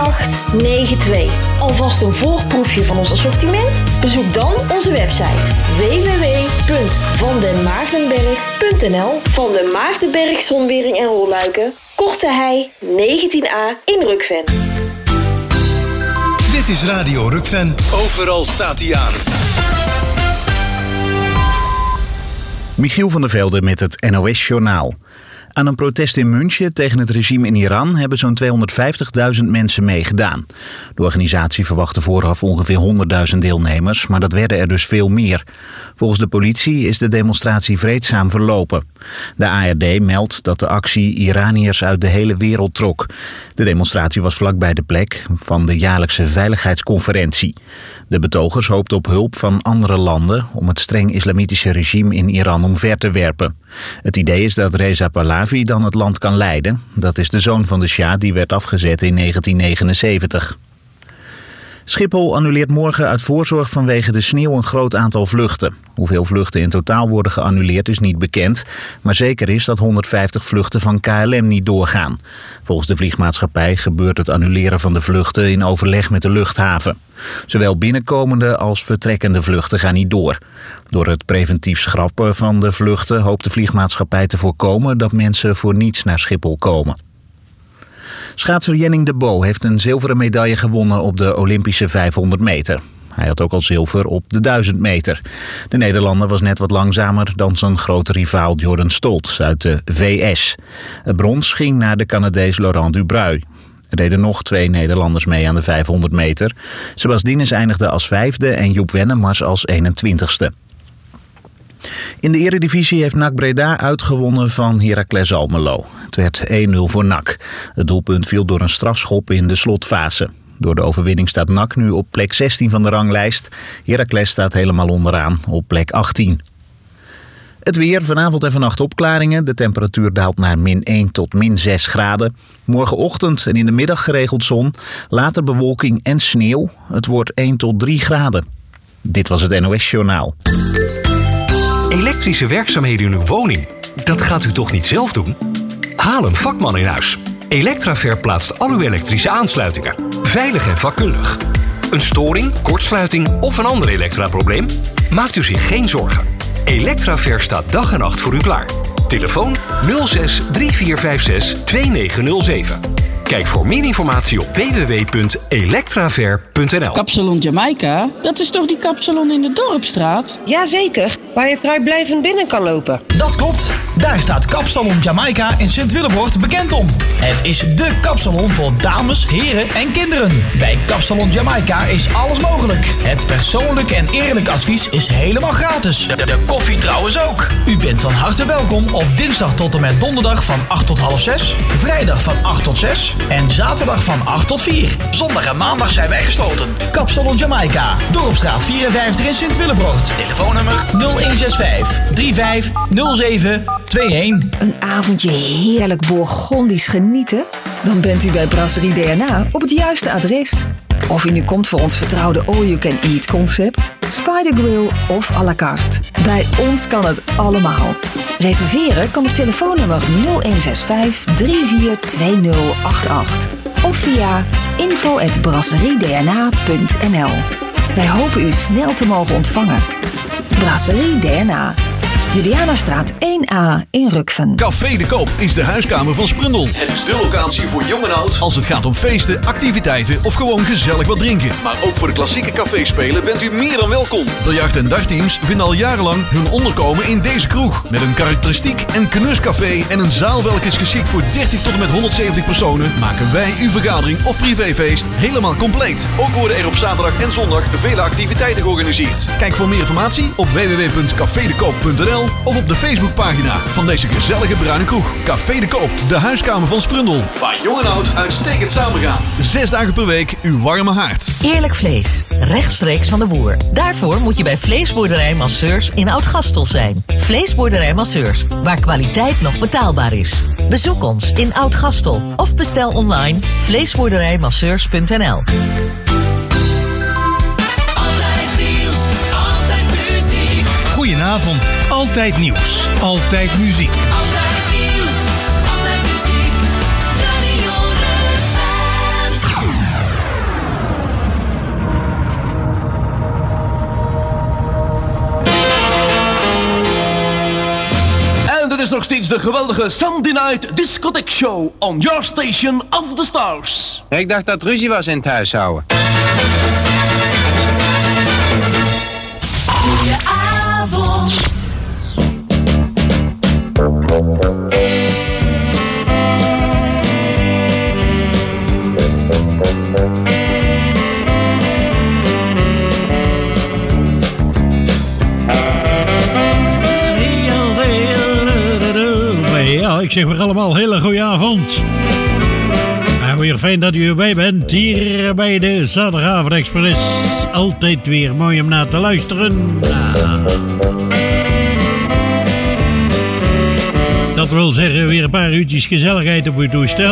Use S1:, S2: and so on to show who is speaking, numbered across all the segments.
S1: 3892. Alvast een voorproefje van ons assortiment? Bezoek dan onze website www.vandenmaartenberg.nl. Van den Maartenberg Zonwering en Rolluiken, Korte Hei 19a in Rukven.
S2: Dit is Radio Rukven. Overal staat hij aan.
S3: Michiel van der Velde met het NOS-journaal. Aan een protest in München tegen het regime in Iran hebben zo'n 250.000 mensen meegedaan. De organisatie verwachtte vooraf ongeveer 100.000 deelnemers, maar dat werden er dus veel meer. Volgens de politie is de demonstratie vreedzaam verlopen. De ARD meldt dat de actie Iraniërs uit de hele wereld trok. De demonstratie was vlakbij de plek van de jaarlijkse veiligheidsconferentie. De betogers hoopten op hulp van andere landen om het streng islamitische regime in Iran omver te werpen. Het idee is dat Reza Pahlavi dan het land kan leiden. Dat is de zoon van de Shah die werd afgezet in 1979. Schiphol annuleert morgen uit voorzorg vanwege de sneeuw een groot aantal vluchten. Hoeveel vluchten in totaal worden geannuleerd is niet bekend, maar zeker is dat 150 vluchten van KLM niet doorgaan. Volgens de vliegmaatschappij gebeurt het annuleren van de vluchten in overleg met de luchthaven. Zowel binnenkomende als vertrekkende vluchten gaan niet door. Door het preventief schrappen van de vluchten hoopt de vliegmaatschappij te voorkomen dat mensen voor niets naar Schiphol komen. Schaatser Jenning de Bo heeft een zilveren medaille gewonnen op de Olympische 500 meter. Hij had ook al zilver op de 1000 meter. De Nederlander was net wat langzamer dan zijn grote rivaal Jordan Stoltz uit de VS. Het brons ging naar de Canadees Laurent Dubreuil. Er deden nog 2 Nederlanders mee aan de 500 meter. Sebastines eindigde als 5e en Joep Wennemars als 21ste. In de Eredivisie heeft NAC Breda uitgewonnen van Heracles Almelo. Het werd 1-0 voor NAC. Het doelpunt viel door een strafschop in de slotfase. Door de overwinning staat NAC nu op plek 16 van de ranglijst. Heracles staat helemaal onderaan op plek 18. Het weer, vanavond en vannacht opklaringen. De temperatuur daalt naar -1 tot -6 graden. Morgenochtend en in de middag geregeld zon. Later bewolking en sneeuw. Het wordt 1 tot 3 graden. Dit was het NOS-journaal.
S4: Elektrische werkzaamheden in uw woning, dat gaat u toch niet zelf doen? Haal een vakman in huis. Electraver plaatst al uw elektrische aansluitingen. Veilig en vakkundig. Een storing, kortsluiting of een ander elektraprobleem? Maakt u zich geen zorgen. Electraver staat dag en nacht voor u klaar. Telefoon 06 3456 2907. Kijk voor meer informatie op www.electraver.nl.
S5: Kapsalon Jamaica, dat is toch die kapsalon in de Dorpstraat?
S6: Jazeker, waar je vrijblijvend binnen kan lopen.
S7: Dat klopt, daar staat Kapsalon Jamaica in Sint-Willebroort bekend om. Het is dé kapsalon voor dames, heren en kinderen. Bij Kapsalon Jamaica is alles mogelijk. Het persoonlijk en eerlijk advies is helemaal gratis. De koffie trouwens ook. U bent van harte welkom op dinsdag tot en met donderdag van 8 tot half 6, vrijdag van 8 tot 6... en zaterdag van 8 tot 4. Zondag en maandag zijn wij gesloten. Kapsalon Jamaica, Dorpstraat 54 in Sint-Willebroort. Telefoonnummer 0165 3507 21.
S8: Een avondje heerlijk Bourgondisch genieten? Dan bent u bij Brasserie DNA op het juiste adres. Of u nu komt voor ons vertrouwde all-you-can-eat concept, Spider Grill of à la carte. Bij ons kan het allemaal. Reserveren kan op telefoonnummer 0165 342088 of via info@brasseriedna.nl. Wij hopen u snel te mogen ontvangen. Brasserie DNA. Julianastraat 1A in Rukven.
S2: Café de Koop is de huiskamer van Sprundel. Het is de locatie voor jong en oud als het gaat om feesten, activiteiten of gewoon gezellig wat drinken. Maar ook voor de klassieke caféspelen bent u meer dan welkom. Biljart- en dagteams vinden al jarenlang hun onderkomen in deze kroeg. Met een karakteristiek en knuscafé en een zaal welke is geschikt voor 30 tot en met 170 personen, maken wij uw vergadering of privéfeest helemaal compleet. Ook worden er op zaterdag en zondag vele activiteiten georganiseerd. Kijk voor meer informatie op www.cafedekoop.nl of op de Facebookpagina van deze gezellige bruine kroeg. Café de Koop, de huiskamer van Sprundel. Waar jong en oud uitstekend samengaan. 6 dagen per week uw warme haard.
S9: Eerlijk vlees, rechtstreeks van de boer. Daarvoor moet je bij Vleesboerderij Masseurs in Oud-Gastel zijn. Vleesboerderij Masseurs, waar kwaliteit nog betaalbaar is. Bezoek ons in Oud-Gastel of bestel online vleesboerderijmasseurs.nl.
S2: Goedenavond. Altijd nieuws. Altijd muziek.
S10: Altijd nieuws. Altijd muziek. Radio Rukven. is nog steeds de geweldige Sunday Night Discotheque Show on your station of the stars.
S11: Ik dacht dat ruzie was in het huishouden.
S12: Goedenavond.
S13: Ja, ik zeg weer allemaal hele goede avond. En weer fijn dat u erbij bent hier bij de Zaterdagavond Express. Altijd weer mooi om naar te luisteren. Dat wil zeggen weer een paar uurtjes gezelligheid op uw toestel.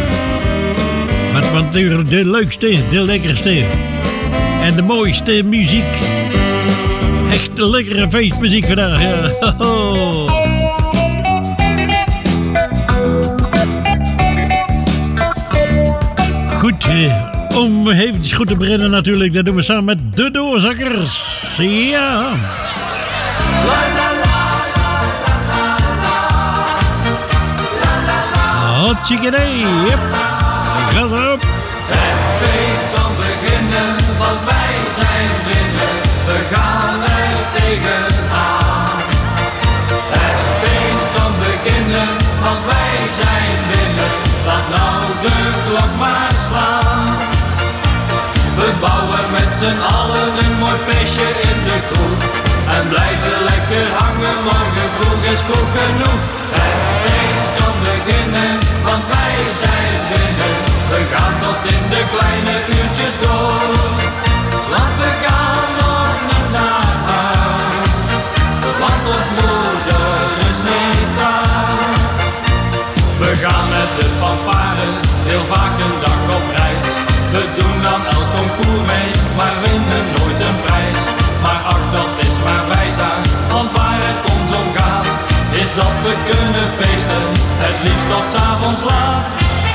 S13: Want natuurlijk de leukste, de lekkerste en de mooiste muziek. Echt lekkere feestmuziek vandaag. Ja. Goed, om eventjes goed te beginnen natuurlijk, dat doen we samen met de Doorzakkers. Ja. Hartstikke idee, yep. Ga erop.
S12: Het feest kan beginnen, want wij zijn binnen. We gaan er tegenaan. Het feest kan beginnen, want wij zijn binnen. Laat nou de klok maar slaan. We bouwen met z'n allen een mooi feestje in de kroeg. En blijven lekker hangen, morgen vroeg is vroeg genoeg. Het feest kan beginnen, want wij zijn binnen. We gaan tot in de kleine uurtjes door. Want we gaan nog niet naar huis. Want ons moeder is niet thuis. We gaan met de fanfare heel vaak een dag op reis. We doen aan elk concours mee, maar winnen nooit een prijs. Maar ach, dat is maar bijzaak, want waar het ons om gaat, is dat we kunnen feesten, het liefst tot 's avonds laat.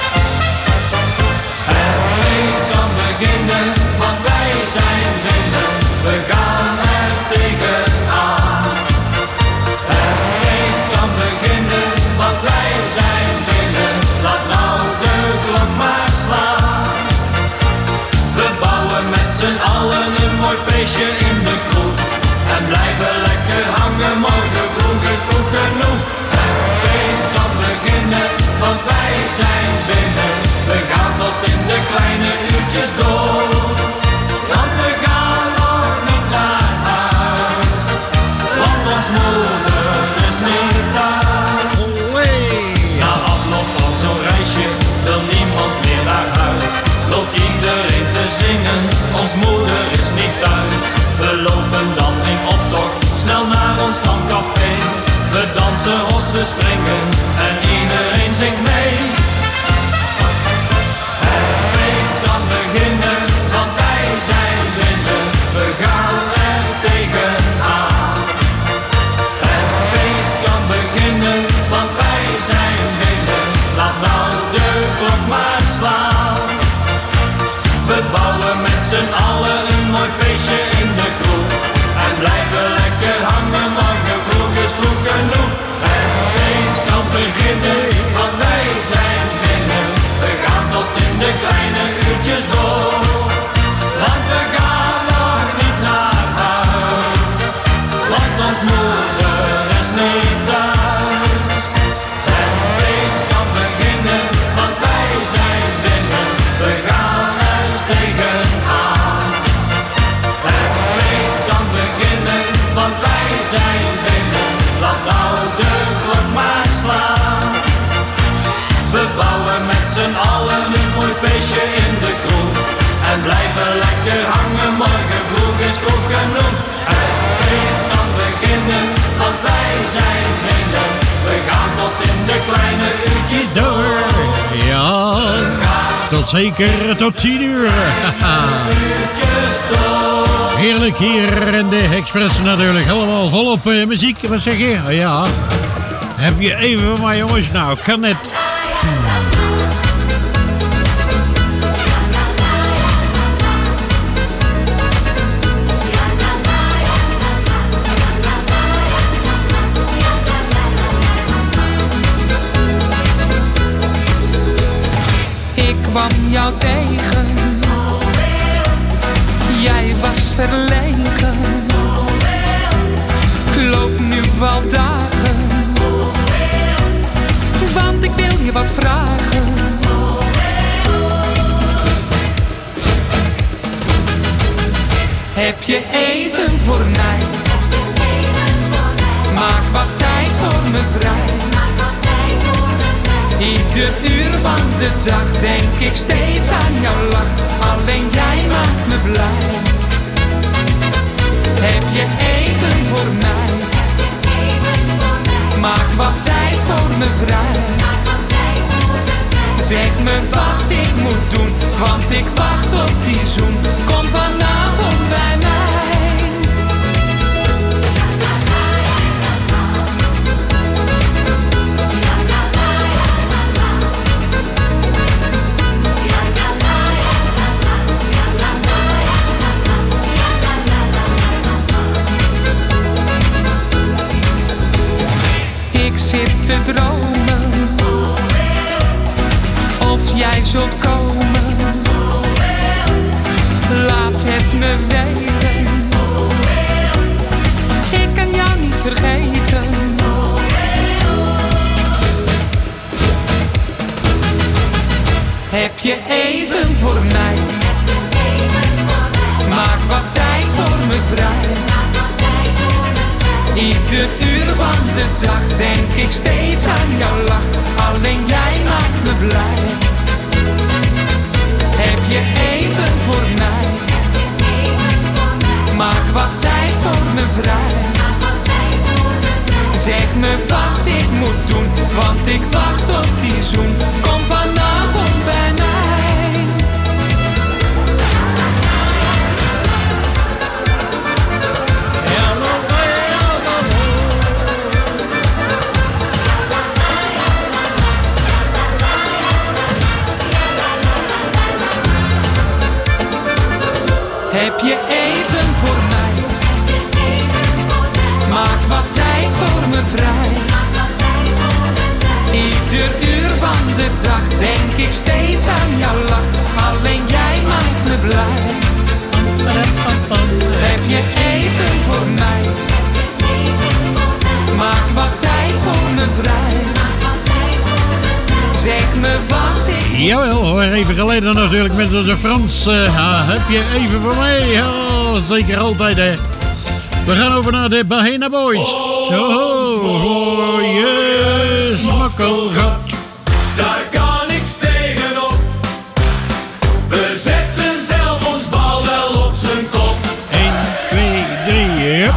S12: Het feest kan beginnen, want wij zijn binnen, we gaan er tegenaan. Het feest kan beginnen, want wij zijn binnen, laat nou de klok maar slaan. We bouwen met z'n allen een mooi feestje in de kroeg. En blijven lekker hangen, morgen vroeg is vroeg genoeg. Het feest kan beginnen, want wij zijn binnen. We gaan tot in de kleine uurtjes door. Want we gaan nog niet naar huis. Want ons moeder is niet thuis. Na afloop van zo'n reisje wil niemand meer naar huis. Loopt iedereen te zingen, ons moeder is niet thuis. We lopen dan in optocht, snel naar ons stamcafé. We dansen, hossen, springen en iedereen zingt mee. Het feest kan beginnen, want wij zijn binnen. We gaan er tegenaan. Het feest kan beginnen, want wij zijn binnen. Laat nou de klok maar slaan. We bouwen met z'n allen een mooi feestje in de kroeg. En blijven lekker hangen, morgen vroeg is vroeg genoeg. Het feest kan beginnen, want wij zijn binnen. We gaan tot in de kleine uurtjes door. Want we gaan nog niet naar huis. Want ons moeder is niet thuis. Het feest kan beginnen, want wij zijn binnen. We gaan er tegenaan. Het feest kan beginnen, want wij zijn binnen. Laat nou de klok maar slaan. We bouwen met z'n allen een mooi feestje in de kroeg. En blijven lekker hangen, morgen vroeg is vroeg genoeg. Het feest kan beginnen, want wij zijn binnen. We gaan tot in de kleine uurtjes door.
S13: Ja, tot zeker tot 10 uur. Heerlijk hier in de Express natuurlijk. Allemaal volop muziek, wat zeg je? Ja, heb je even maar jongens, nou kan net.
S14: kwam jou tegen. Jij was verlegen. Ik loop nu al dagen, want ik wil je wat vragen. Heb je even voor mij? Maak wat tijd voor me vrij. Ieder uur van de dag denk ik steeds aan jouw lach. Alleen jij maakt me blij. Heb je even voor mij? Maak wat tijd voor me vrij. Zeg me wat ik moet doen, want ik wacht op die zoen. Kom vanavond bij mij. Ik zit te dromen of jij zult komen. Laat het me weten. Ik kan jou niet vergeten. Heb je even voor mij? Maak wat tijd voor me vrij. Ieder uur van de dag denk ik steeds aan jouw lach. Alleen jij maakt me blij. Heb je even voor mij? Maak wat tijd voor me vrij. Zeg me wat ik moet doen, want ik wacht op die zoen. Kom vanavond bij mij. Heb je even voor mij? Maak wat tijd voor me vrij. Ieder uur van de dag denk ik steeds aan jouw lach. Alleen jij maakt me blij. Heb je even voor mij? Maak wat tijd voor me vrij. Zeg me wat ik...
S13: Jawel hoor, even geleden natuurlijk met de Frans. Heb je even voor mij? Ja, zeker altijd hè. We gaan over naar de Bahena Boys. Zo, je smokkelgat.
S12: Daar kan niks tegenop. We zetten zelf ons bal wel op zijn kop.
S13: 1, 2, 3, yep.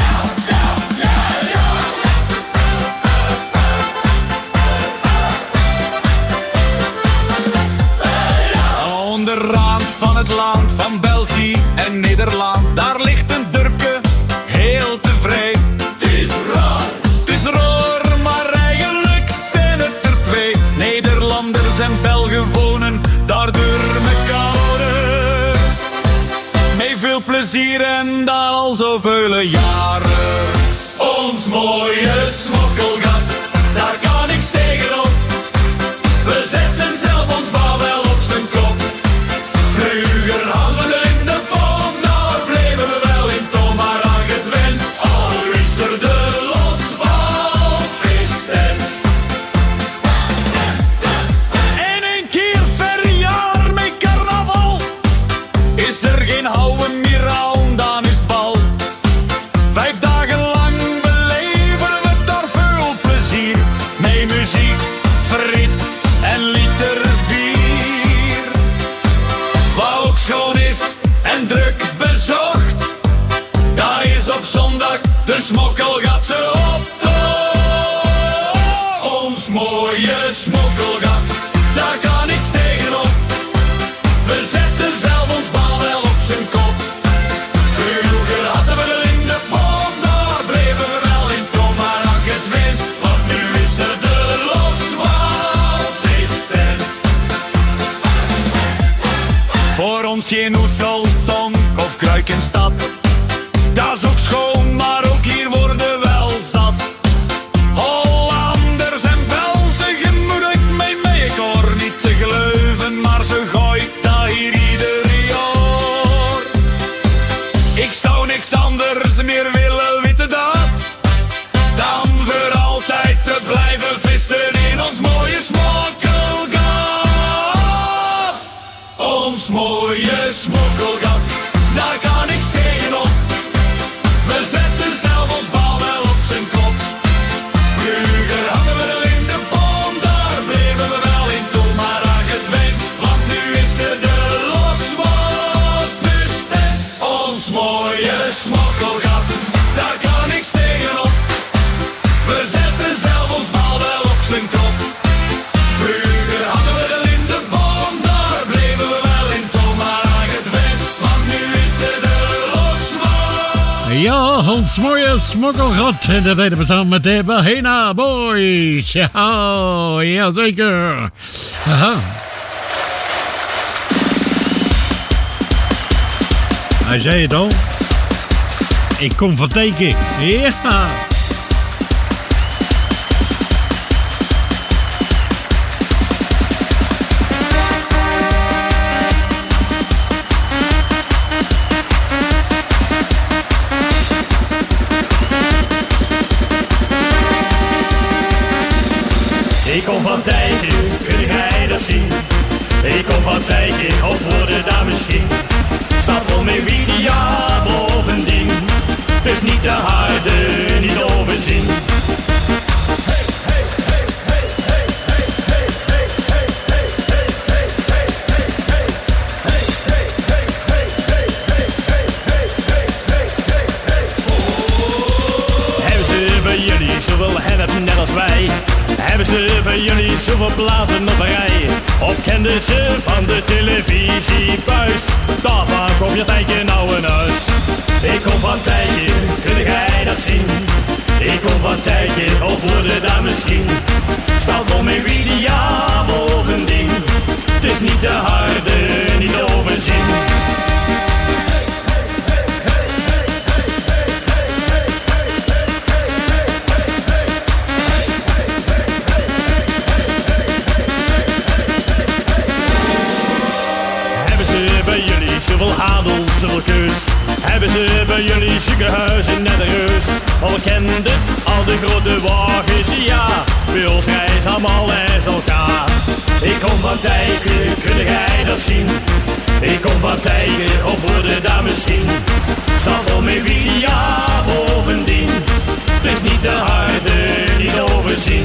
S15: Onderaan van het land van België en Nederland, daar ligt een dorpje heel tevreden.
S12: Het is raar.
S15: Het is raar, maar eigenlijk zijn het er twee. Nederlanders en Belgen wonen daar door mekaar. Met veel plezier en daar al zoveel jaren.
S12: Ons mooie smokkelgat, daar kan niks tegenop. We zetten zelf ons bal wel op zijn kop. Vroeger hadden we in de boom, daar bleven we wel in tom. Maar aan gewend, al is er de losbalfeesttent.
S15: En een keer per jaar met carnaval is er geen houden meer aan, dan is het bal. 5 dagen lang beleven we daar veel plezier. Met muziek, friet en liters bier. Wat ook schoon is en druk bezocht, dat is op zondag de smokkelgatse optocht.
S12: Ons mooie smokkelgat, daar kan niks tegenop. We zetten zelf ons bal wel op zijn kop. Vroeger hadden we er in de boom, daar bleven we wel in tom. Maar ach, het wint, want nu is er de losbalfeesttent.
S15: Voor ons geen hoeteltonk of kruikenstad. Dat is ook schoon, maar ook hier worden we wel zat. Hollanders en Belgen, je moet ik mee, ik hoor niet te geloven, maar Ons mooie smokkelgat, daar kan niks tegenop. We zetten zelf ons bal wel op zijn kop. Vroeger hadden we er in de boom, daar bleven we wel in toom. Maar ach het wint, want nu is er de loswatbustent. Ons mooie smokkelgat, daar kan niks tegenop. We zetten zelf ons bal wel op zijn kop. Vroeger hadden we er in de boom, daar bleven we wel in toom. Maar ach het wint, want nu is er de loswat.
S13: Ja, ons mooie smokkelgat. En dat deden we samen met de Bahena Boys. Ja, jazeker. Aha. Hij zei het al. Ik kom van teken. Ja.
S16: Ik kom van Tijken, kun jij dat zien? Ik kom van Tijken, of worden daar misschien? Staat vol met wiet, ja, bovendien. Het is niet de harde, niet overzien. Hebben ze bij jullie zoveel hennep net als wij? Hebben ze bij jullie zoveel platen op een rij? Of kenden ze van de televisiebuis? Daarvan kom je Tijken nou een huis. Ik kom van Tijken, kun jij dat zien? Ik kom van Tijken, of worden daar misschien? Staat vol met wie, ja, bovendien. Het is niet de harde, niet de overzien. Zoveel adel, zoveel keus. Hebben ze bij jullie ziekenhuizen net een reus? Al kent het, al de grote wagens, ja. Bij ons reizen allemaal eens elkaar. Ik kom van Tijken, kun jij dat zien? Ik kom van Tijken, of worden daar misschien? Staat vol met wie, ja, bovendien. Het is niet de harde, niet de overzien.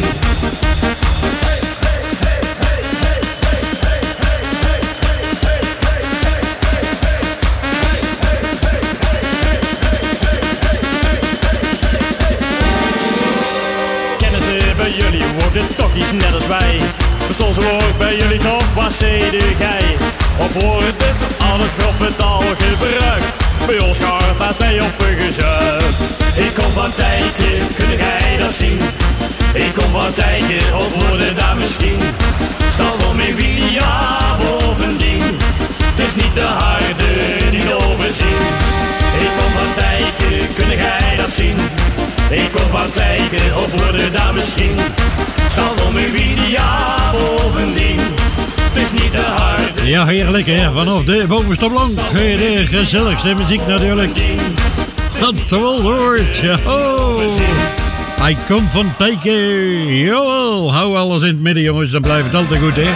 S16: Jullie worden tokkies net als wij. Bestond ze ook bij jullie toch, wat zede gij? Of wordt het al het grove taalgebruik? Bij ons gaat dat hij op een gezuip. Ik kom van Tijken, kun jij dat zien? Ik kom van Tijken, of worden daar misschien? Stel wel mee wie, ja, bovendien. Het is niet de harde, niet de overzien. Ik kom van Tijken, kun jij dat zien? Ik kom van Tijken, of worden daar misschien? Zal wel mee wie, ja, bovendien. Het is niet de harde.
S13: Ja, heerlijk hè, vanaf de bovenste plank. De gezelligste muziek natuurlijk. Dat zo hoort. Oh. Hij komt van Tijken. Jawel, hou alles in het midden jongens, dan blijft het altijd goed hè.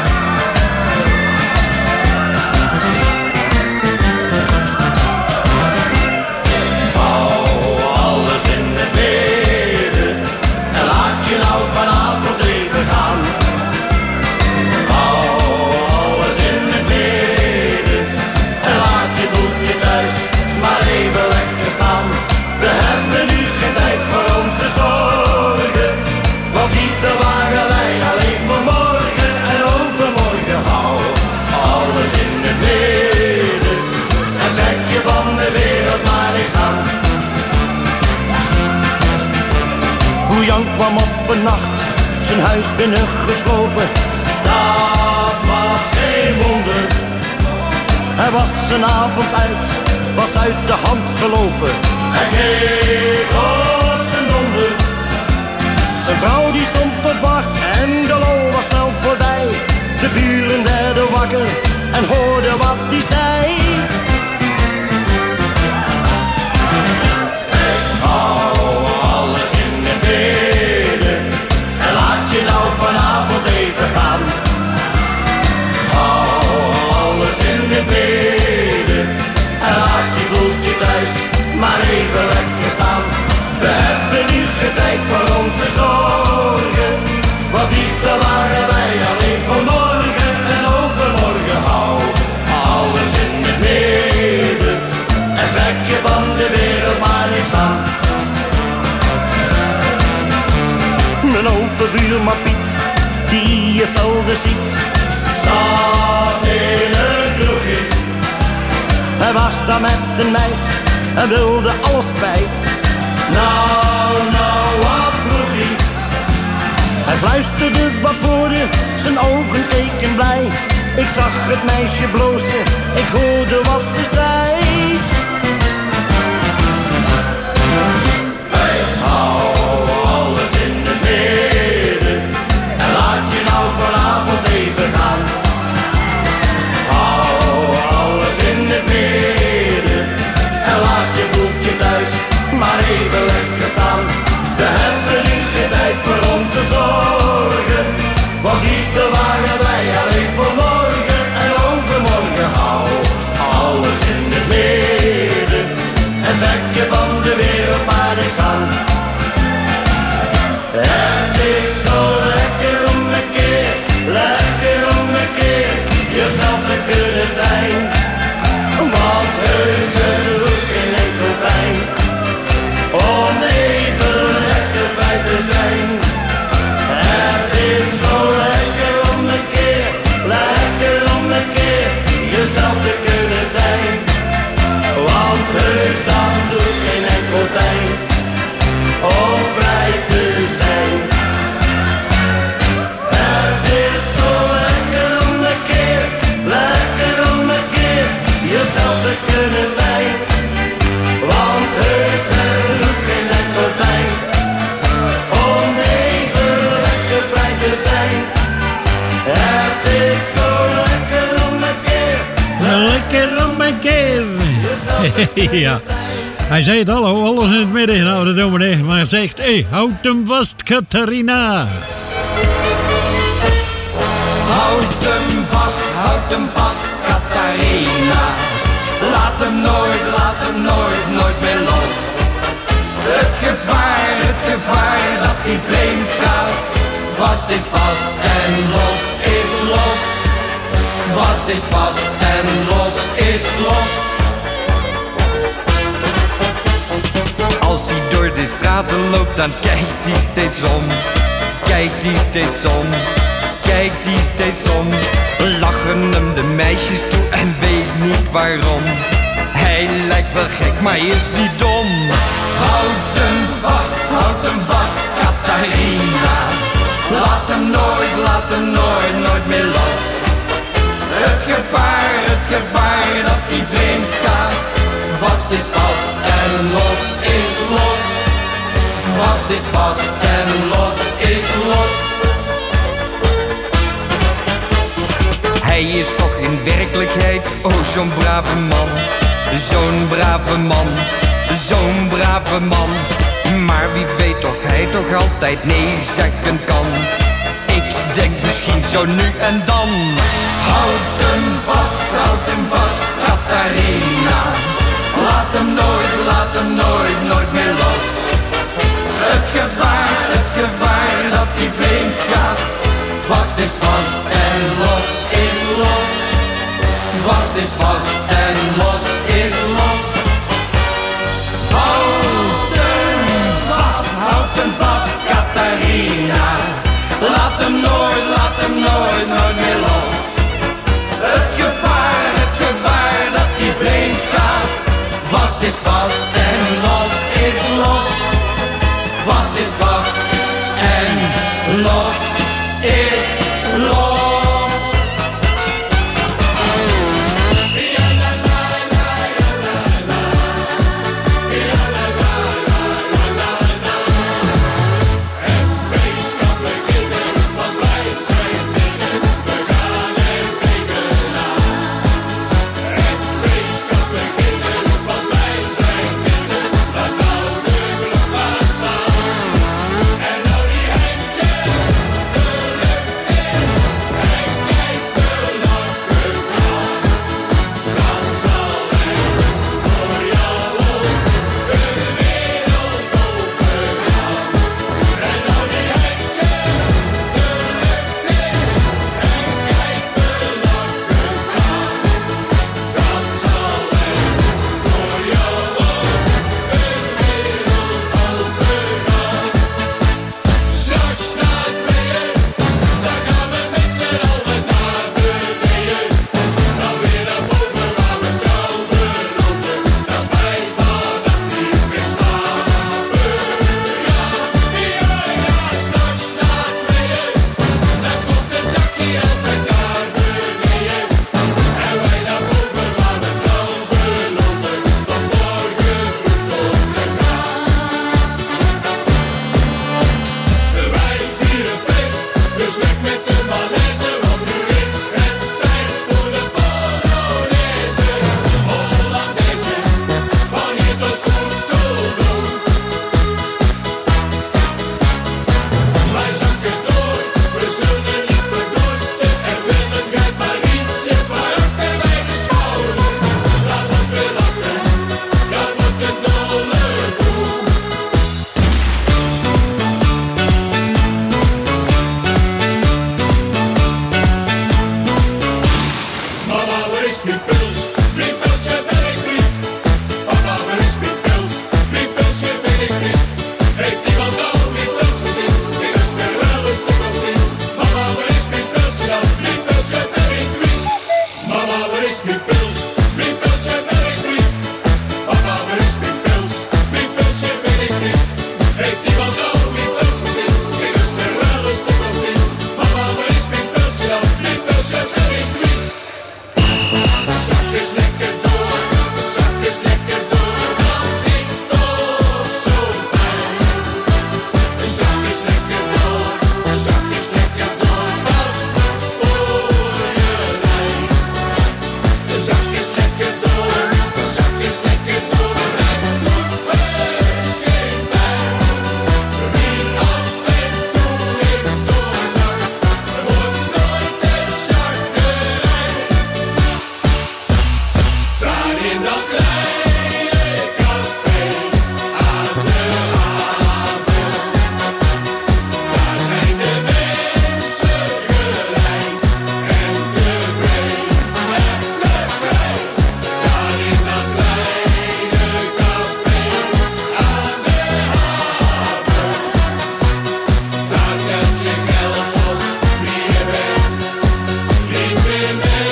S17: Kwam op een nacht zijn huis binnengeslopen. Dat was geen wonder. Hij was een avond uit, was uit de hand gelopen. Hij keek op zijn donder. Zijn vrouw die stond op wacht en de lol was snel voorbij. De buren werden wakker en hoorden wat hij zei.
S15: Vanavond even gaan. Hou alles in de
S17: je zelden ziet. Zat in een kroegje. Hij was daar met een meid en wilde alles kwijt. Nou, wat vroeg hij? Hij fluisterde wat woorden, zijn ogen keken blij. Ik zag het meisje blozen, ik hoorde wat ze zei. Hey, hou alles in het midden en laat je nou vanavond even gaan. Hou alles in het midden en laat je boekje thuis maar even lekker staan. We hebben nu geen tijd voor onze zorgen, want die bewaren wij alleen voor morgen en overmorgen. Hou alles in het midden en trek je van de wereld maar niks aan. Het is zo lekker om een keer, lekker om een keer jezelf te kunnen zijn, want heus het doet geen enkel pijn om even lekker vrij te zijn. Het is zo lekker om een keer, lekker om een keer jezelf te kunnen zijn, want heus dat doet geen enkel pijn om vrij te zijn. Het is zo lekker om een keer, lekker om een keer jezelf te kunnen zijn, want heus het doet geen enkel pijn om even lekker vrij te zijn. Het is zo lekker om een keer,
S13: lekker om een keer. Ja. Hij zei het al, alles in het midden. Nou, dat doen we niet. Maar hij zegt, hey, houd hem vast, Catharina.
S14: Houd hem vast, Catharina. Laat hem nooit meer los. Het gevaar dat hij vreemd gaat. Vast is vast en los is los. Vast is vast en los is los.
S18: Als hij door de straten loopt, dan kijkt hij steeds om. Kijkt hij steeds om. Kijkt hij steeds om. Lachen hem de meisjes toe en weet niet waarom. Hij lijkt wel gek, maar hij is niet dom.
S14: Houd hem vast, Catharina. Laat hem nooit meer los. Het gevaar dat hij vreemd gaat. Vast is vast en los is los. Vast is vast en los is los.
S18: Hij is toch in werkelijkheid, oh zo'n brave man. Zo'n brave man, zo'n brave man. Maar wie weet of hij toch altijd nee zeggen kan. Ik denk misschien zo nu en dan.
S14: Houd hem vast, Catharina. Laat hem nooit meer los. Het gevaar dat hij vreemd gaat. Vast is vast en los is los. Vast is vast en los is los. Houd hem vast, Catharina. Laat hem nooit meer los. Het gevaar dat hij vreemd gaat. Vast is vast en los is los. Vast is vast en los is los.
S12: is mijn pils? Mijn pilsje ben ik niet. Papa, waar is mijn pils? Mijn pilsje ben ik niet. Heeft iemand al mijn pils gezien? Ik is er wel een stuk of 10. Mama, waar is mijn pilsje dan? Mijn pilsje ben ik niet. Mama, waar is mijn pils? Mijn pilsje ben ik niet. Papa, waar is mijn pils? Mijn pilsje ben ik niet. Heeft iemand al mijn pils gezien? Ik is er wel een stuk of 10. Mama, waar is mijn pilsje dan? Mijn pilsje ben ik niet. Zak is lekker door, zak is lekker door, dat is toch zo fijn. Zak is lekker door, zak is lekker door, dat is voor je lijn. Zak is lekker door, zak is lekker door, het doet heus geen pijn. Wie af en toe eens doorzakt, wordt nooit een zakkerij. Daar in dat kleine café aan de haven, daar zijn de mensen gelijk en tevreden en tevrij. Daar in dat kleine café aan de haven, daar telt je geld op wie je bent, niet meer mee.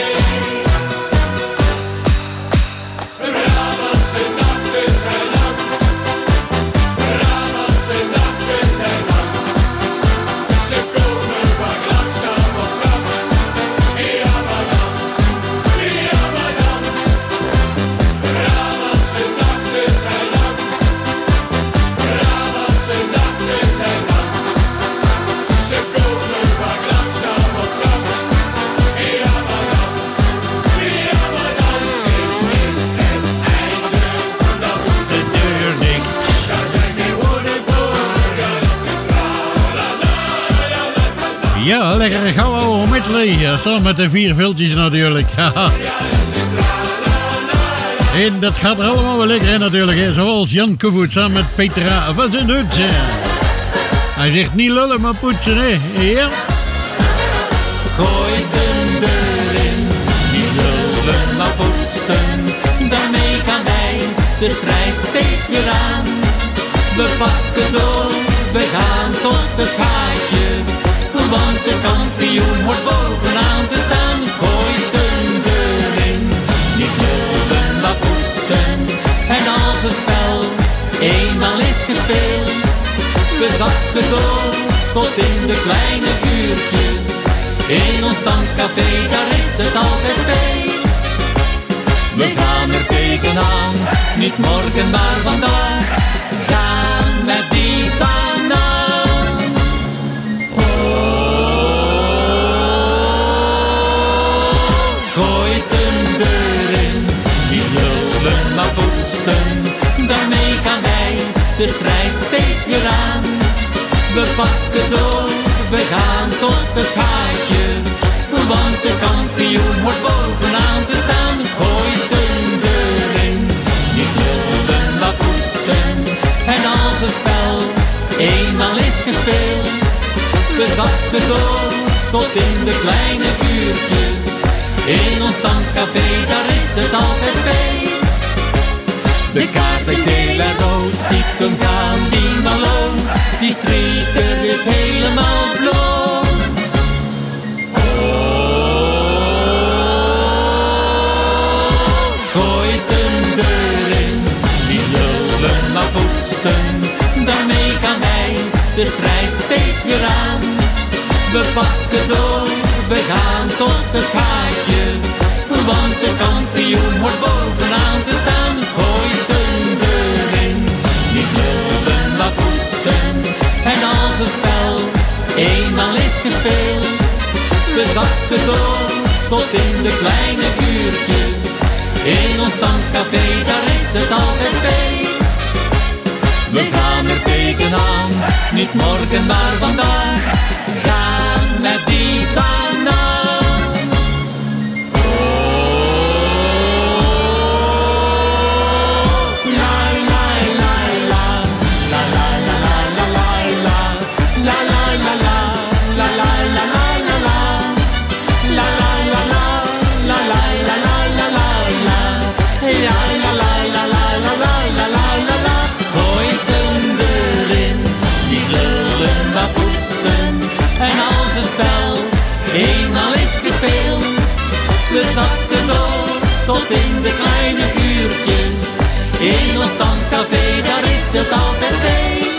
S12: Brabantse nachten zijn lang, Brabantse nachten zijn lang. Ze komen vaak langzaam op gang. Ja maar dan, ja maar dan. Brabantse nachten zijn lang, Brabantse nachten zijn lang. Ze komen vaak langzaam op gang. Ja maar dan, ja maar dan. Dit is het einde, dan moet de deur dicht. Daar zijn geen woorden voor, ja dat is la la la la la la.
S13: Ja, lekkere gauw ouwe medley. Samen met de 4 viltjes natuurlijk. Haha. En dat gaat er allemaal wel lekker in natuurlijk. Hè. Zoals Jan Koevoet samen met Petra van zijn Hutse. Hij zegt niet lullen, maar poetsen, hè. Ja.
S12: Gooi de deur in, niet lullen maar poetsen. Daarmee gaan wij de strijd steeds weer aan. We pakken door, we gaan tot het gaatje. Want de kampioen hoort bovenaan te staan. Gooi de deur in, niet lullen maar poetsen. En als het spel eenmaal is gespeeld, we zakken door tot in de kleine uurtjes. In ons stamcafé, daar is het altijd feest. We gaan er tegenaan, niet morgen maar vandaag. Gaan met die banaan. Oh, gooi de deur in, niet lullen maar poetsen. Daarmee gaan wij de strijd steeds weer aan. We pakken door, we gaan tot het gaatje. Want de kampioen hoort bovenaan te staan. Gooi de deur in, niet lullen maar poetsen. En als het spel eenmaal is gespeeld, we zakken door tot in de kleine uurtjes. In ons stamcafé, daar is het altijd feest. De kaarten geel en rood, ziet hem gaan die maloot. Die strieker is helemaal bloot. Oh, gooi de deur in, niet lullen maar poetsen. Daarmee gaan wij de strijd steeds weer aan. We pakken door, we gaan tot het gaatje. Want de kampioen hoort bovenaan te staan. Gooi de deur in, niet lullen maar poetsen. En als het spel eenmaal is gespeeld, we zakken door tot in de kleine uurtjes. In ons stamcafé, daar is het altijd feest. We gaan er tegenaan, niet morgen maar vandaag. Gaan met die banaan. La la la la, la la la la la la, la la la la, la la la la la, la la la la, la la la la la. zakken door tot in de kleine uurtjes. In ons stamcafé, daar is het altijd feest.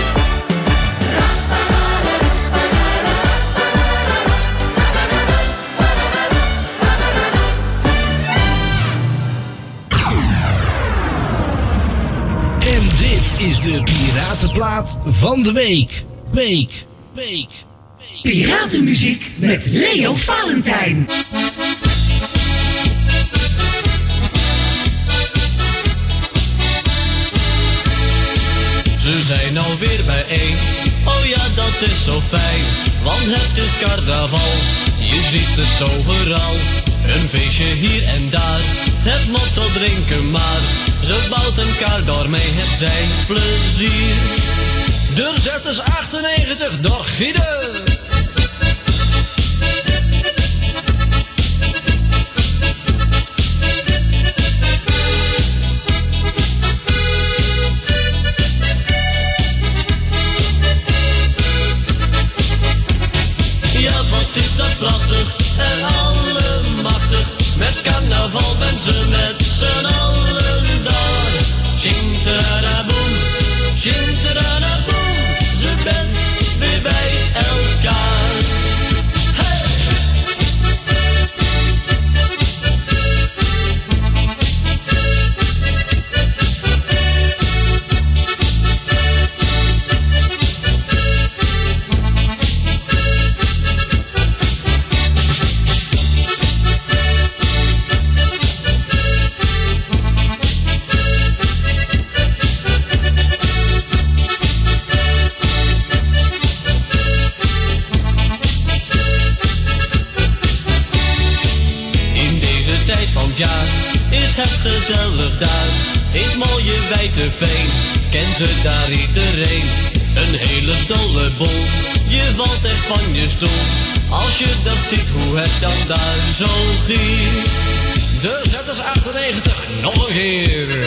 S19: En dit is de Piratenplaat van de week.
S20: Piratenmuziek met Leo Valentijn.
S21: Ze zijn alweer bijeen, oh ja dat is zo fijn, want het is carnaval, je ziet het overal. Een feestje hier en daar, het motto drinken maar, ze bouwt een kar door mee het zijn plezier. Deurzetters 98 door Gieden. Is dat prachtig en allemachtig, met carnaval ben ze met z'n allen daar. Shing-tara-boom, shing-tara-boom, ze bent weer bij elkaar. Hey! Jaar is het gezellig daar, in het mooie Wijteveen, kent ze daar iedereen. Een hele dolle bol, je valt echt van je stoel, als je dat ziet hoe het dan daar zo giet. De Zetters 98, nog een keer.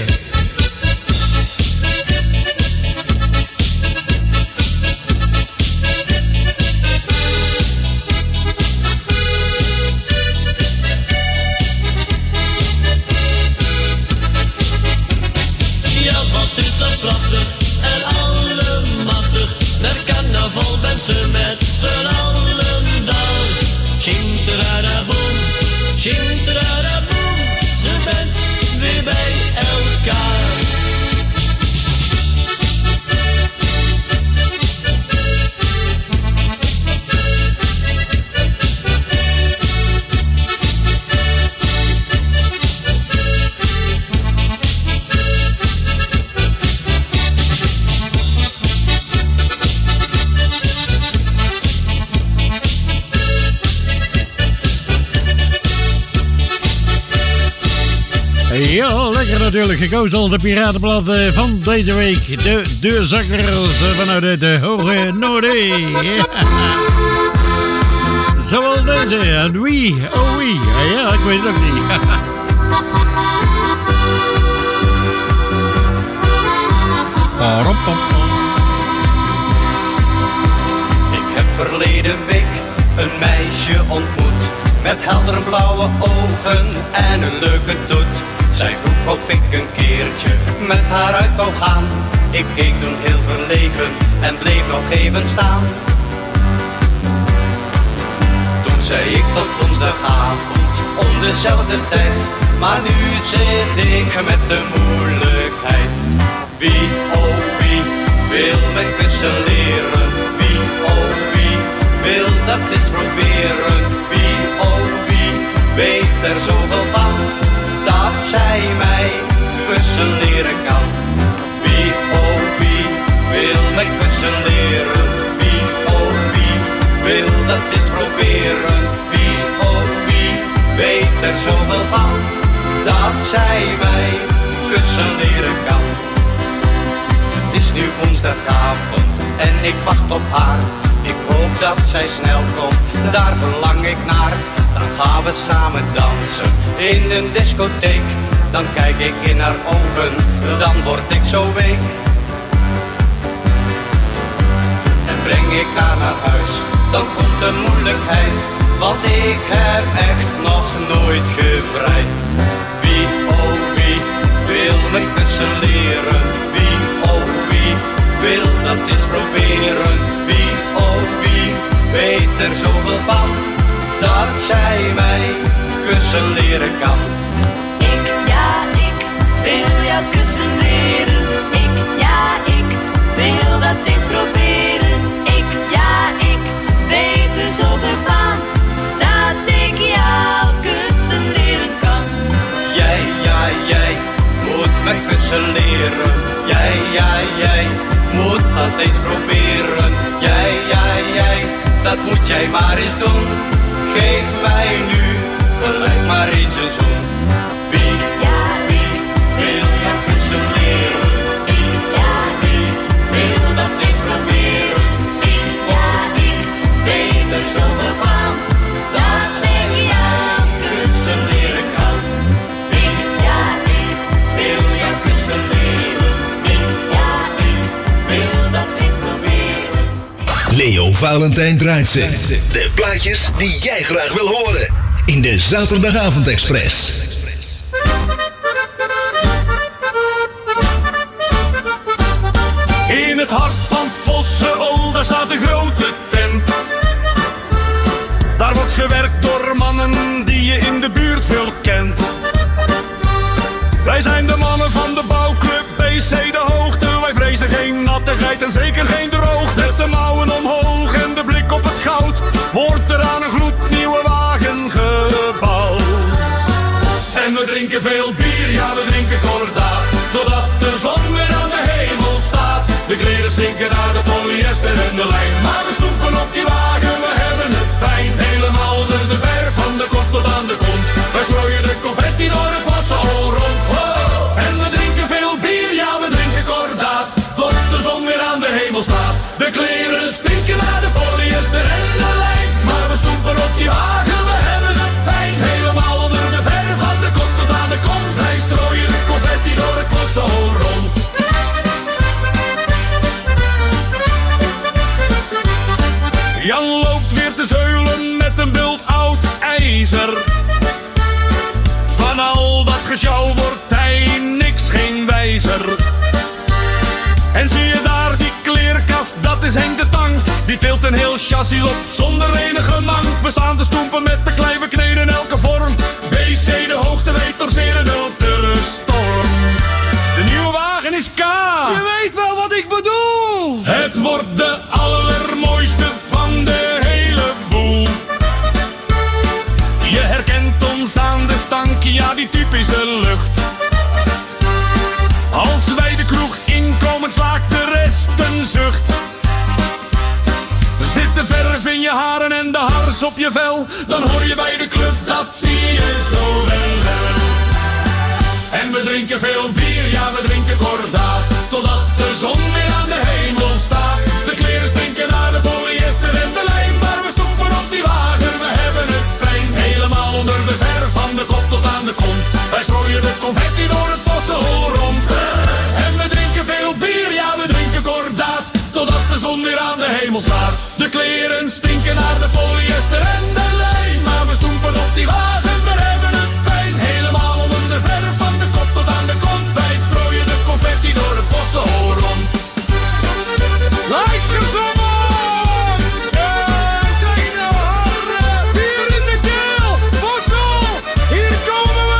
S21: Is dat prachtig en allemachtig, met carnaval ben ze met z'n allen daar. Shing-tara-boom, shing-tara-boom, ze bent weer bij elkaar.
S13: Ja, lekker natuurlijk. Gekozen als de Piratenblad van deze week. De deurzakkers vanuit het hoge noorden. Ja. Zoals deze. En wie? Oh wie? Ja, ik weet het ook niet.
S17: Ik heb verleden week een meisje ontmoet, met heldere blauwe ogen en een leuke toet. Zij vroeg of ik een keertje met haar uit wou gaan. Ik keek toen heel verlegen en bleef nog even staan. Toen zei ik tot woensdagavond om dezelfde tijd, maar nu zit ik met de moeilijkheid. Wie, oh wie, wil mijn kussen leren? Wie, oh wie, wil dat eens proberen? Wie, oh wie, weet er zoveel van, dat zij mij kussen leren kan. Wie, oh wie, wil mij kussen leren? Wie, oh wie, wil dat eens proberen? Wie, oh wie, weet er zoveel van, dat zij mij kussen leren kan. Het is nu woensdagavond en ik wacht op haar. Ik hoop dat zij snel komt, daar verlang ik naar. Dan gaan we samen dansen in een discotheek. Dan kijk ik in haar ogen, dan word ik zo week. En breng ik haar naar huis, dan komt de moeilijkheid.
S1: want ik heb echt nog nooit gevrijd. Wie, oh wie, wil mijn kussen leren? Wie, oh wie, wil dat eens proberen? Wie, oh wie, weet er zoveel van, dat zij mij kussen leren kan.
S22: Ik, ja, ik wil jou kussen leren. Ik, ja, ik wil dat eens proberen. Ik, ja, ik weet er zoveel van, dat ik jou kussen leren kan.
S1: Jij, ja, jij moet mij kussen leren. Jij, ja, jij moet dat eens proberen. Jij, ja, jij, dat moet jij maar eens doen. Geef mij nu gelijk maar eens een zoen. Wie, ja, wie wil jou kussen leren? Wie, ja, wie wil dat eens proberen? Wie, ja, wie weet er zoveel van, dat ik jou kussen leren kan. Wie, ja, wie wil jou kussen leren? Wie, ja, wie wil dat eens proberen?
S19: Leo Valentijn draait ze. De plaatjes die jij graag wil horen. In de Zaterdagavond-express.
S15: In het hart van Vossenol, daar staat een grote tent. Daar wordt gewerkt door mannen die je in de buurt veel kent. Wij zijn de mannen van de bouwclub BC De Hoogte. Wij vrezen geen nattigheid en zeker geen droogte. Met de mouwen omhoog en de blik op het goud, wordt er aan een gloednieuwe wagen gebouwd. En we drinken veel bier, ja we drinken kordaat, totdat de zon weer aan de hemel staat. De kleren stinken naar de polyester en de lijn, maar we stoepen op die wagen, we hebben het fijn. Helemaal door de verf van de kop tot aan de kont. Wij strooien de confetti door het Vossenol rond. Oh, en we drinken veel bier, ja we drinken kordaat, tot de zon weer aan de hemel staat. De kleren stinken naar de polyester en de lijn, maar we stoepen op die wagen, we hebben het fijn. Helemaal onder de verf van de kop tot aan de kont. Wij strooien de confetti door het Vossenol rond. Jan loopt weer te zeulen met een bult oud ijzer. Van al dat gesjouw wordt hij niks geen wijzer. En zie je daar die kleerkast, dat is Henk de Tang. Die tilt een heel chassis op zonder enige mank. We staan te stoempen met de klei, we kneden in elke vorm. BC De Hoogte weet er zeer een ultere storm. De nieuwe wagen is K. Je weet wel wat ik bedoel. Het wordt de allermooiste van de hele boel. Je herkent ons aan de stank, ja die typische lucht. Als wij de kroeg inkomen, slaakt de rest een zucht. Zit de verf in je haren en de hars op je vel, dan hoor je bij de club, dat zie je zo wel. En we drinken veel bier, ja we drinken kordaat, totdat de zon weer aan de hemel staat. De kleren stinken naar de polyester en de lijm, maar we stoepen op die wagen, we hebben het fijn. Helemaal onder de verf van de kop tot aan de kont. Wij strooien de confetti door het Vossenol rond. En we drinken veel bier, ja we drinken kordaat, totdat de zon weer aan de hemel staat. De kleren stinken naar de polyester en de lijm, maar we stoepen op die wagen, we hebben het fijn. Helemaal onder de verf van de kop tot aan de kont. Wij strooien de confetti door het Vossenol rond. Lijkt gezongen! Kleine haren, bier in de keel, Vossenol, hier komen we!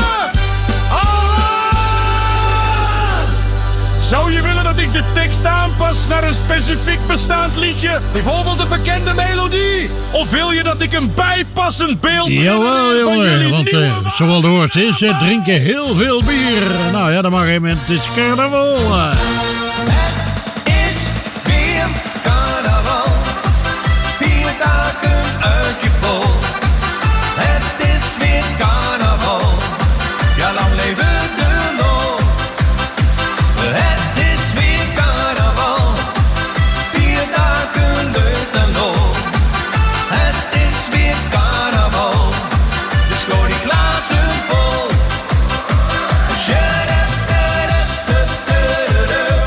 S15: Allah! Zou je willen dat ik de tekst aanpas naar een specifiek bestaand liedje? Bijvoorbeeld een bekende melodie? Of wil je dat ik een bijpassend beeld
S13: Jawel, jongen, want zoals de woord is, ze drinken heel veel bier. Nou ja, dat mag even, het is carnaval.
S14: Weer carnaval, 4 dagen uit je bol. Het is weer carnaval, ja lang leven de lol. Het is weer carnaval, 4 dagen leuk en lol. Het is weer carnaval, dus gooi die glazen vol.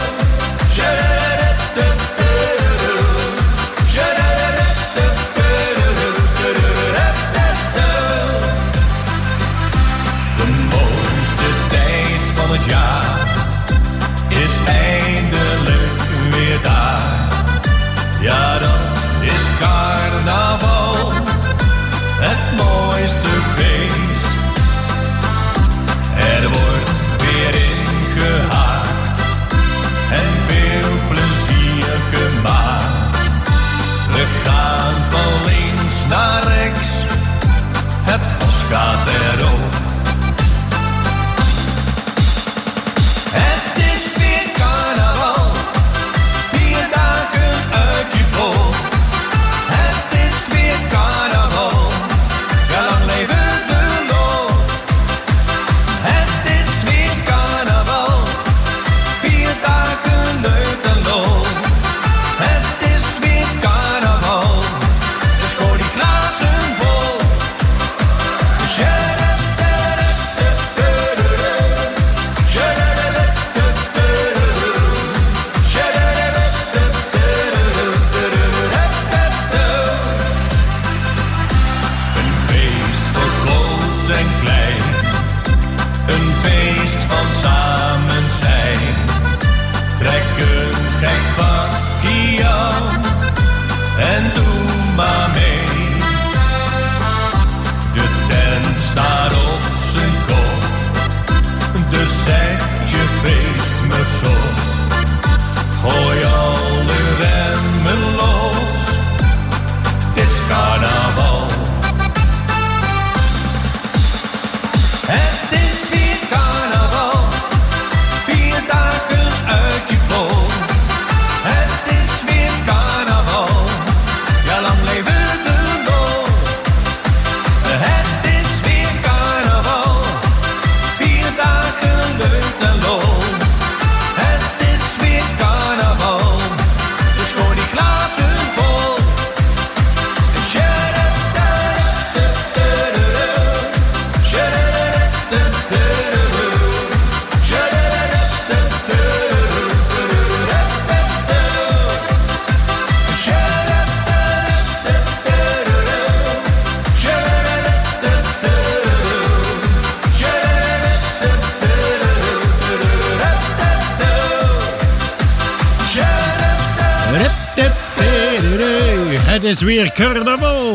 S13: Het is weer carnaval.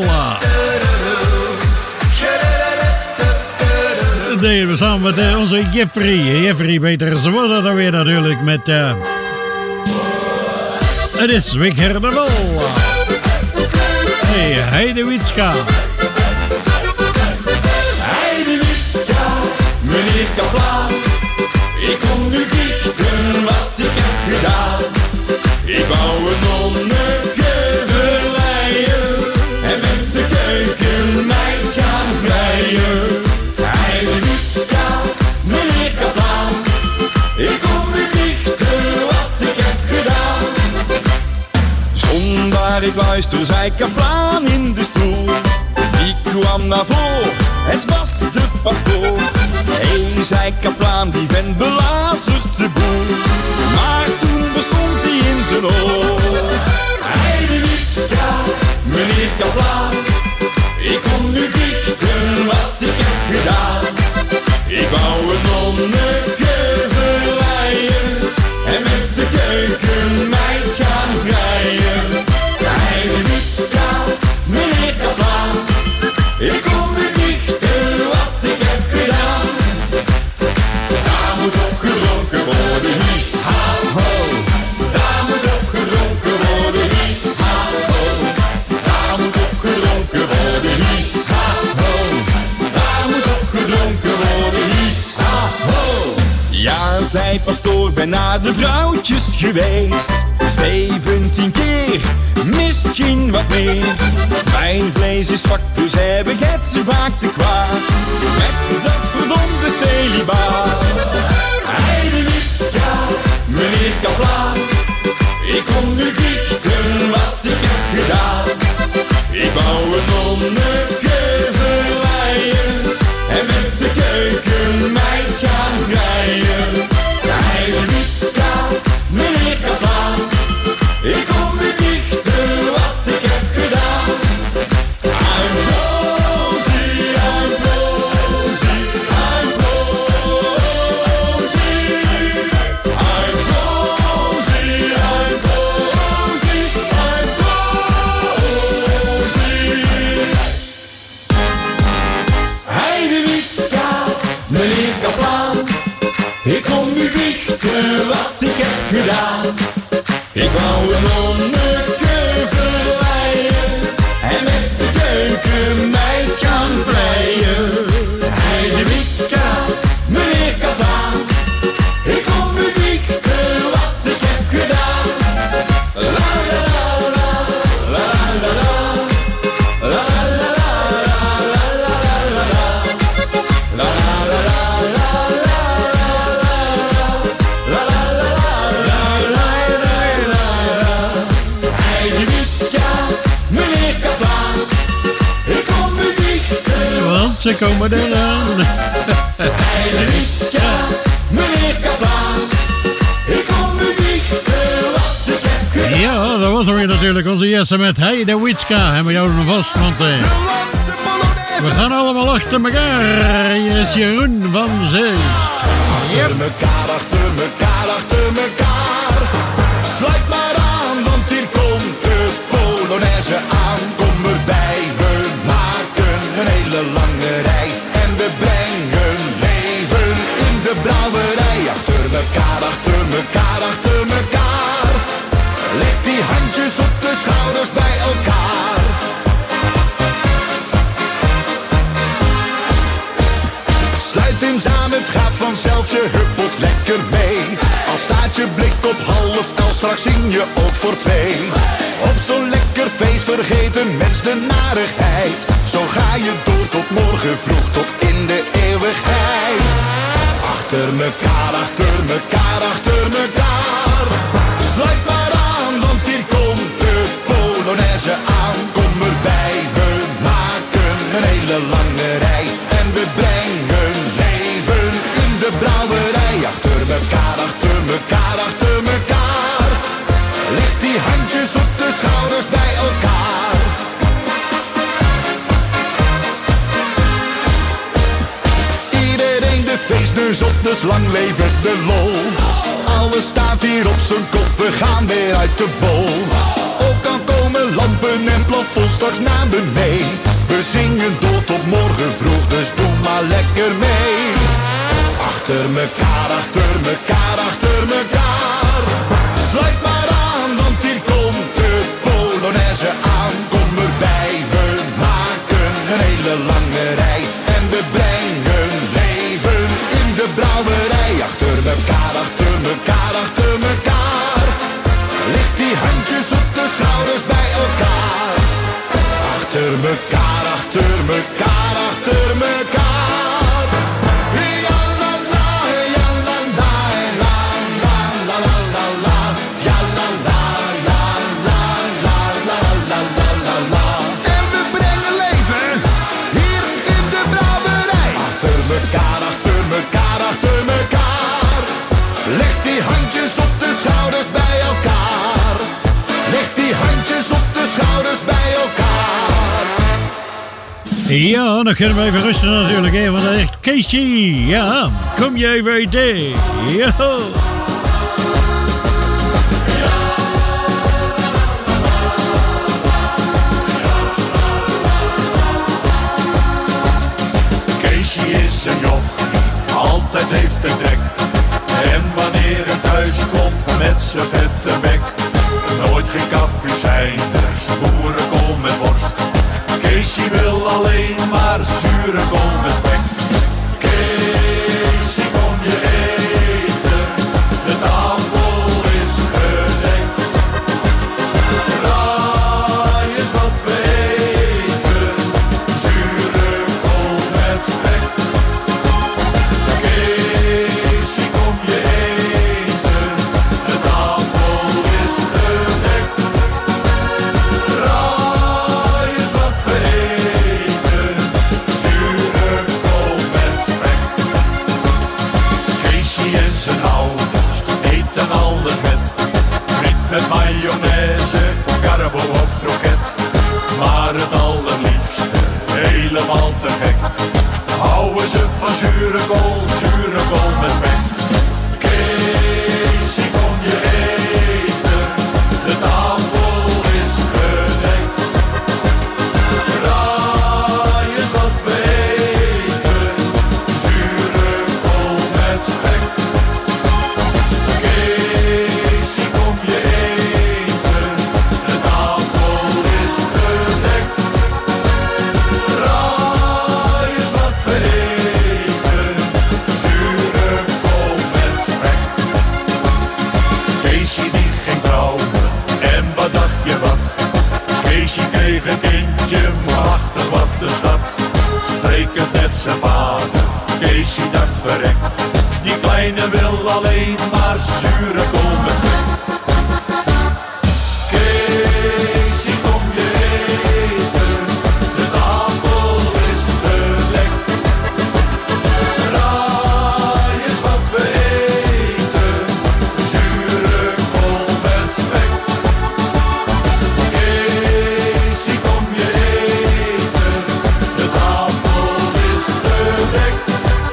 S13: Dat deden we samen met onze Jeffrey. Jeffrey beter, zo was dat alweer natuurlijk met... Het is weer carnaval. Hey, Heidewietska.
S15: Heidewietska, meneer Kaplaan. Ik kom nu biechten wat ik heb gedaan. Ik wou een nonneke verleien en met de keukenmeid gaan vrijen. Heidewietska, meneer Kaplaan. Ik kom nu biechten wat ik heb gedaan. Zonder ik luister, zei Kaplaan in de stoel. Die kwam naar voren, het was de pastoor. Hé, zei Kaplaan, die vent belazert de boel. Maar toen verstond hij in zijn oor. Heidewietska, meneer Kaplaan. Ik kom nu biechten wat ik heb gedaan. Ik wou een nonneke verleien en met de keukenmeid gaan vrijen. Heidewietska, meneer Kaplaan. Ik kom nu biechten wat ik heb gedaan. Daar moet op gedronken worden, hi, ha, ho. Daar moet op gedronken worden, hi, ha, ho. Daar moet op gedronken worden, hi, ha, ho. Daar moet op gedronken worden, hi, ha, ho. Ja, zei pastoor, ben naar de vrouwtjes geweest. 17 keer, misschien wat meer. Mijn vlees is zwak, dus heb ik het zo vaak te kwaad. Met dat verdomde celibaat. Heidewietska, meneer Kaplaan. Ik kom nu biechten wat ik heb gedaan. Ik wou een nonneke verleien en met de keukenmeid gaan vrijen. Heidewietska, meneer Kaplaan. Ik kom nu biechten wat ik heb gedaan. I'm Rosie, I'm Rosie, I'm Rosie. I'm Rosie, I'm Rosie, I'm Rosie. Heidewietska, meneer Kaplaan. Ik kom nu biechten wat ik heb gedaan. Ik wou een nonneke verleien en met de keukenmeid gaan vrijen. Heidewietska, meneer Kaplaan. Ik kom nu biechten wat ik heb gedaan. La la la la, la la la la, la la la la, la la la la, la la la la la, la la la la. Heidewietska, meneer Kaplaan. Ik kom nu biechten.
S13: Want ze komen eraan.
S15: Heidewietska, meneer Kaplaan. Ik kom nu biechten wat ik heb gedaan.
S13: Ja, dat was alweer natuurlijk onze Jesse met Heidewietska. En we houden hem vast, want we gaan allemaal achter elkaar. Hier is Jeroen van Zee.
S15: Achter mekaar, achter mekaar, achter mekaar. Sluit maar aan, want hier komt de Polonaise aan. Kom erbij, we maken een hele lange rij. En we brengen leven in de brouwerij. Achter mekaar, achter mekaar, achter mekaar. Leg die handjes op de schouders bij elkaar. Sluit eens aan, het gaat vanzelf, je huppelt lekker mee. Al staat je blik op 11:30, straks zing je ook voor 2. Op zo'n lekker feest vergeet een mens de narigheid. Zo ga je door tot morgen vroeg, tot in de eeuwigheid. Achter mekaar, achter mekaar, achter mekaar. Sluit maar aan, want hier komt de Polonaise aan. Kom erbij, we maken een hele lange rij. En we brengen leven in de brouwerij. Achter mekaar, achter mekaar, achter mekaar. Leg die handjes op de schouders bij elkaar. Iedereen de feestneus op, dus lang leven de lol. Alles staat hier op zijn kop, we gaan weer uit de bol. Ook al komen lampen en plafond straks naar beneden. We zingen tot op morgen vroeg, dus doe maar lekker mee. Achter mekaar, achter mekaar, achter mekaar. Sluit maar aan, want hier komt de Polonaise aan. Kom erbij, we maken een hele lange rij. En we brengen leven in de brouwerij. Achter mekaar, achter mekaar, achter mekaar. Leg die handjes op de schouders bij elkaar. Achter mekaar, achter mekaar, achter mekaar. Ja la la, ja la la, la la la la la la. Ja la la, la la la la la la la la. En we brengen leven hier in de brouwerij. Achter mekaar, achter mekaar, achter mekaar. Leg die handjes op de schouders bij elkaar. Leg die handjes op de schouders bij elkaar.
S13: Ja, dan kunnen we even rusten natuurlijk, hè, want dat is echt Casey. Ja, kom jij weten. Ja.
S15: Casey is een joch, altijd heeft de trek. En wanneer hij thuis komt met zijn vette bek. Nooit geen kapucijners, boerenkool met worst. Casey wil alleen maar zure kool met spek. Casey, kom je eten, de tafel is gedekt. Raai eens wat we eten, zure kool met spek. Casey, kom je eten, de tafel is gedekt. Raai eens wat we eten, zure kool met spek. Casey en zijn ouders eten alles met friet met mayonaise, carbo of kroket. Maar het allerliefste, helemaal te gek, houden ze van zure kool met spek. Casey, kom je eten, de tafel is gedekt. Raai eens wat we eten, zure kool met spek. Casey, kom je eten, de tafel is gedekt. Raai eens wat we eten, zure kool met spek. Casey die ging trouwen, en wat dacht je wat? Casey kreeg een kindje, machtig wat de stad. Sprekend met zijn vader, Casey dacht verrek. Die kleine wil alleen maar zure kool met spek. Casey, kom je eten, de tafel is gedekt. Raai eens wat we eten, zure kool met spek. Casey, kom je eten, de tafel is gedekt.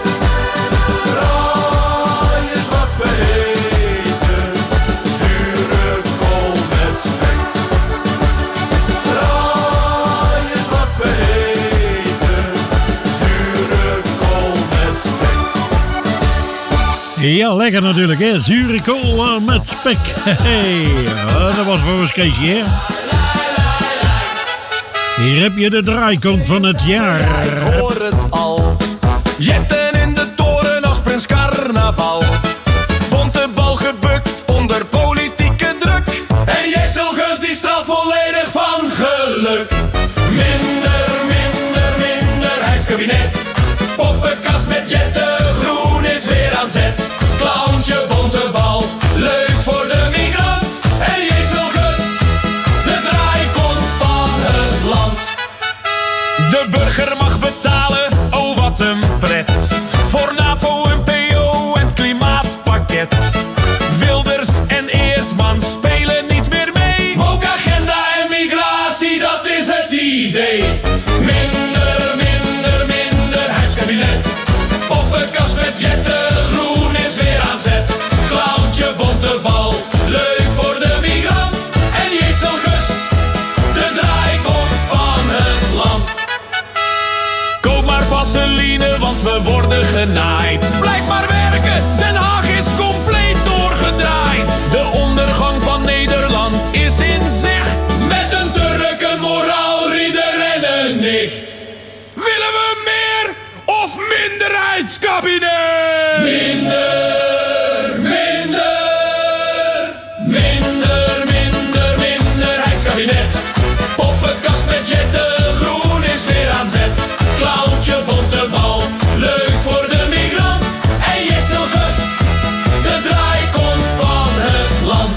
S15: Raai eens wat we eten, zure kool met spek. Raai eens wat we eten, zure kool met spek.
S13: Ja, lekker natuurlijk, hè. Zure kool met spek. Hey, dat was voor ons Casey, hè. Hier heb je de draaikont van het jaar.
S15: Ik hoor het al. Jetten in de toren als prins carnaval. Bonte bal gebukt onder politieke druk. En Jesselgus die straalt volledig van geluk. Minderheidskabinet. Poppenkast met jetten, groen is weer aan zet. Clowntje, bonte bal, leuk voor de migrant. En Jesselgus, de draaikont van het land. De burger mag betalen, oh wat een pret. Voor NAVO, NPO en het klimaat genaaid. Blijf maar werken, Den Haag is compleet doorgedraaid. De ondergang van Nederland is in zicht. Met een Turk, een moraalridder en een nicht. Willen we meer of minderheidskabinet? Minder, minderheidskabinet. Poppenkast met jetten, groen is weer aan zet. Clowntje, bontebal, leuk voor de migrant. En Jesselgus, de draaikont van het land.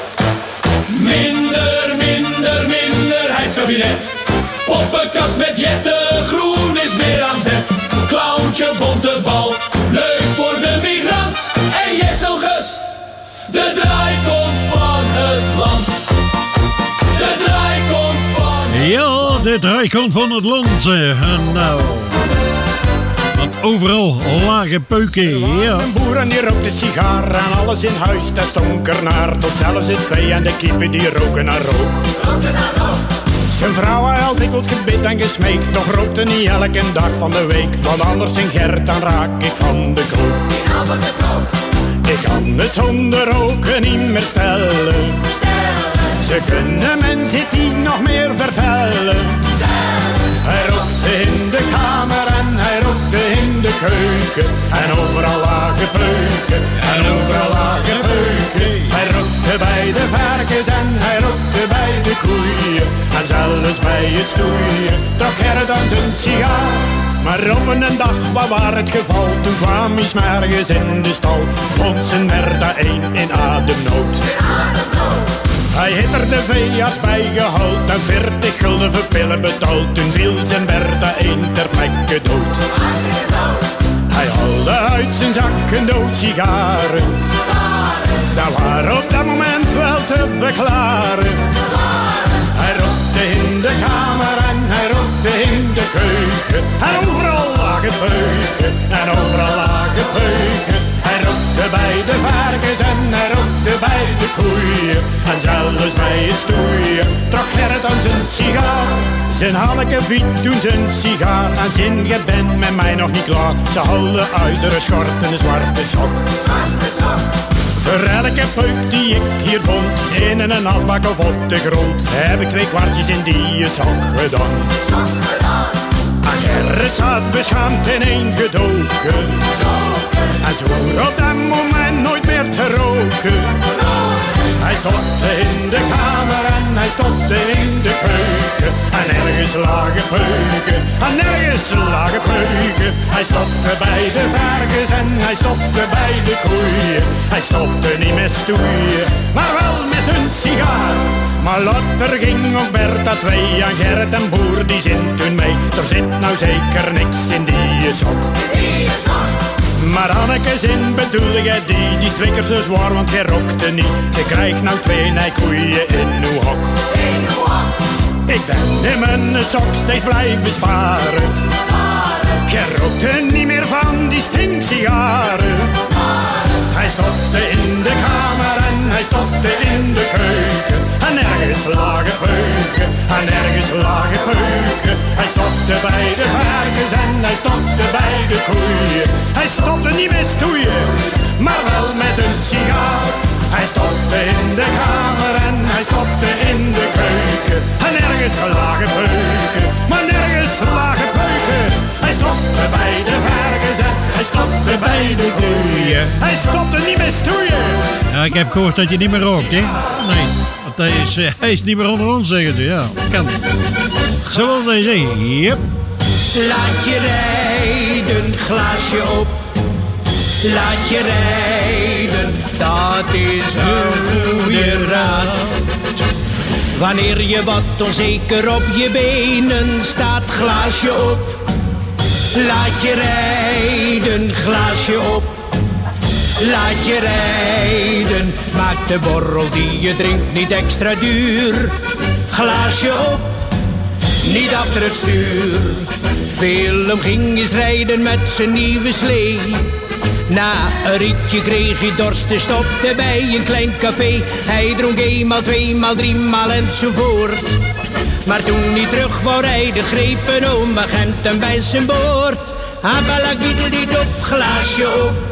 S15: Minderheidskabinet. Poppenkast met jetten, groen is weer aan zet. Clowntje, bontebal, leuk voor de migrant. En Jesselgus, de draaikont van het land. De draaikont van het
S13: land. Ja, de draaikont van het land. En nou, want overal lage peuken, ja.
S3: Een boer en die rookt een sigaar en alles in huis, daar stonk er naar. Tot zelfs het vee en de kippen die roken naar rook. Zijn vrouw had dikwijls gebid en gesmeekt, toch rookte niet elke dag van de week. Want anders in Gert, dan raak ik van de krook. Ik kan het zonder roken niet meer stellen. Ze kunnen mensen die nog meer vertellen. Hij rookte in de kamer en hij rookte in de keuken. En overal lagen peuken, en overal lagen peuken. Hij rookte bij de varkens en hij rookte bij de koeien. En zelfs bij het stoeien trok Gerrit aan zijn sigaar. Maar op een dag, wat was het geval? Toen kwam hij 's morgens in de stal. Vond zijn Merta 1 in ademnood. Hij heeft er de veearts bij gehaald en 40 gulden voor pillen betaald. Toen viel zijn Bertha 1 ter plekke dood. Hij haalde uit zijn zak een doos sigaren. Dat waren op dat moment wel te verklaren. Hij rookte in de kamer en hij rookte in de keuken. En overal lagen peuken, en overal lagen peuken. Hij rookte bij de varkens en hij rookte bij de koeien. En zelfs bij het stoeien trok Gerrit aan zijn sigaar. Zijn Hanneke viet toen zijn sigaar. En zin, je bent met mij nog niet klaar. Ze hadden uit de schort en een zwarte sok. Voor elke peuk die ik hier vond, in een asbak of op de grond, heb ik 2 kwartjes in die zak gedaan. Gerrit zat beschaamd in één gedoken. En zwoer op dat moment nooit meer te roken. Hij stopte in de kamer en hij stopte in de keuken. En ergens lagen peuken, en ergens lagen peuken. Hij stopte bij de varkens en hij stopte bij de koeien. Hij stopte niet met stoeien, maar wel met zijn sigaar. Maar later ging ook Bertha 2 en Gerrit en Boer die zin toen mee. Er zit nou zeker niks in die sok. Maar Anneke zin bedoelde jij die is 2 keer zo zwaar, want jij rookte niet. Je krijgt nou 2 nijkoeien in uw hok. Ik ben in mijn sok steeds blijven sparen. Jij rookte niet meer van die stinksigaren. Hij stopte in de kamer en hij stopte in de keuken. En ergens lagen peuken, en ergens lagen peuken. Hij stopte bij de varkens en hij stopte bij de koeien. Hij stopte niet met stoeien, maar wel met zijn sigaar. Hij stopte in de kamer en hij stopte in de keuken. En ergens lagen peuken, maar nergens lagen peuken. Hij stopte bij de varkens en hij stopte bij de koeien. Hij stopte niet met stoeien.
S13: Ja, ik heb gehoord dat je niet meer rookt, hè? Nee, want hij is niet meer onder ons, zeggen ze. Ja, kan. Zoals deze, yep.
S4: Laat je rijden, glaasje op. Laat je rijden, dat is een goede raad. Wanneer je wat onzeker op je benen staat, glaasje op. Laat je rijden, glaasje op. Laat je rijden, maak de borrel die je drinkt niet extra duur. Glaasje op, niet achter het stuur. Willem ging eens rijden met zijn nieuwe slee. Na een ritje kreeg hij dorst en stopte bij een klein café. Hij dronk 1-maal, 2-maal, 3-maal enzovoort. Maar toen hij terug wou rijden, greep een oom agent hem bij zijn boord. Abalagiedelidop, glaasje op.